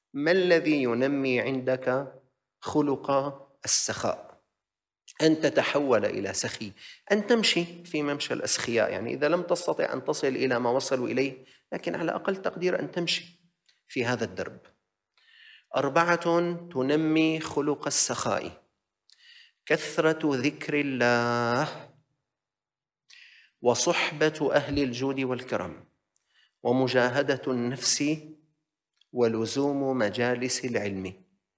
ما الذي ينمي عندك خلق السخاء؟ أن تتحول إلى سخي، أن تمشي في ممشى الأسخياء، يعني إذا لم تستطع أن تصل إلى ما وصلوا إليه، لكن على أقل تقدير أن تمشي في هذا الدرب. 4 تنمي خلق السخاء: كثرة ذكر الله، وصحبة أهل الجود والكرم، ومجاهدة النفس، ولزوم مجالس العلم.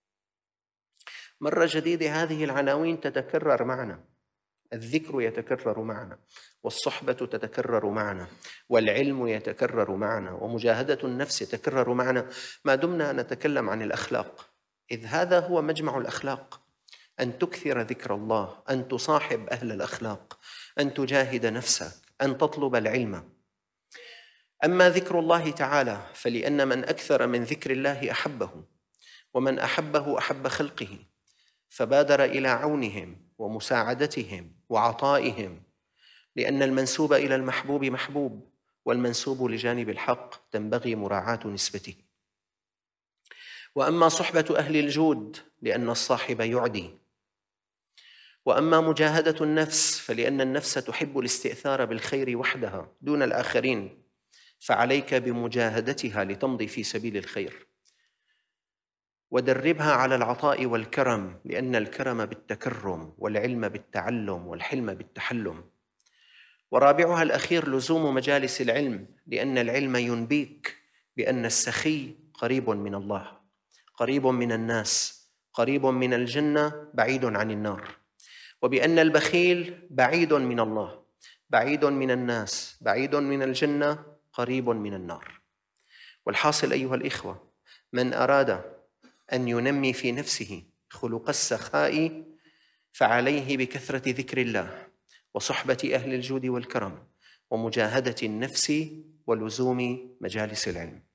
مرة جديدة هذه العناوين تتكرر معنا، الذكر يتكرر معنا، والصحبة تتكرر معنا، والعلم يتكرر معنا، ومجاهدة النفس يتكرر معنا، ما دمنا نتكلم عن الأخلاق، إذ هذا هو مجمع الأخلاق: أن تكثر ذكر الله، أن تصاحب أهل الأخلاق، أن تجاهد نفسك، أن تطلب العلم. أما ذكر الله تعالى فلأن من أكثر من ذكر الله أحبه، ومن أحبه أحب خلقه، فبادر إلى عونهم ومساعدتهم وعطائهم، لأن المنسوب إلى المحبوب محبوب، والمنسوب لجانب الحق تنبغي مراعاة نسبته. وأما صحبة أهل الجود لأن الصاحب يعدي. وأما مجاهدة النفس فلأن النفس تحب الاستئثار بالخير وحدها دون الآخرين، فعليك بمجاهدتها لتمضي في سبيل الخير. ودربها على العطاء والكرم، لأن الكرم بالتكرم، والعلم بالتعلم، والحلم بالتحلم. ورابعها الأخير لزوم مجالس العلم، لأن العلم ينبيك بأن السخي قريب من الله، قريب من الناس، قريب من الجنة، بعيد عن النار، وبأن البخيل بعيد من الله، بعيد من الناس، بعيد من الجنة، قريب من النار. والحاصل أيها الإخوة، من أراد أن ينمي في نفسه خلق السخاء فعليه بكثرة ذكر الله، وصحبة أهل الجود والكرم، ومجاهدة النفس، ولزوم مجالس العلم.